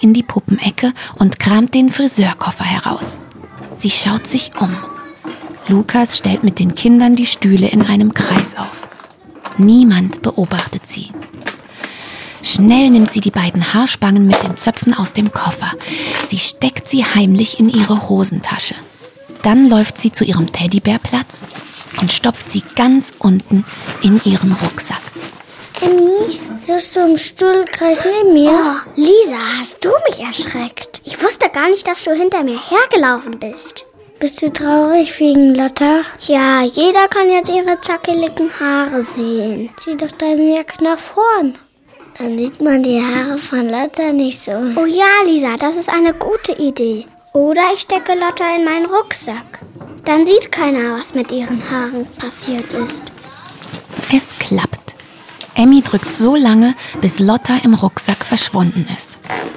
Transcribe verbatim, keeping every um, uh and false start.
in die Puppenecke und kramt den Friseurkoffer heraus. Sie schaut sich um. Lukas stellt mit den Kindern die Stühle in einem Kreis auf. Niemand beobachtet sie. Schnell nimmt sie die beiden Haarspangen mit den Zöpfen aus dem Koffer. Sie steckt sie heimlich in ihre Hosentasche. Dann läuft sie zu ihrem Teddybärplatz und stopft sie ganz unten in ihren Rucksack. Emmy, sitzt du im Stuhlkreis neben mir? Oh, Lisa, hast du mich erschreckt? Ich wusste gar nicht, dass du hinter mir hergelaufen bist. Bist du traurig wegen Lotta? Ja, jeder kann jetzt ihre zackeligen Haare sehen. Zieh doch deine Jacke nach vorn. Dann sieht man die Haare von Lotta nicht so. Oh ja, Lisa, das ist eine gute Idee. Oder ich stecke Lotta in meinen Rucksack. Dann sieht keiner, was mit ihren Haaren passiert ist. Es klappt. Emmy drückt so lange, bis Lotta im Rucksack verschwunden ist.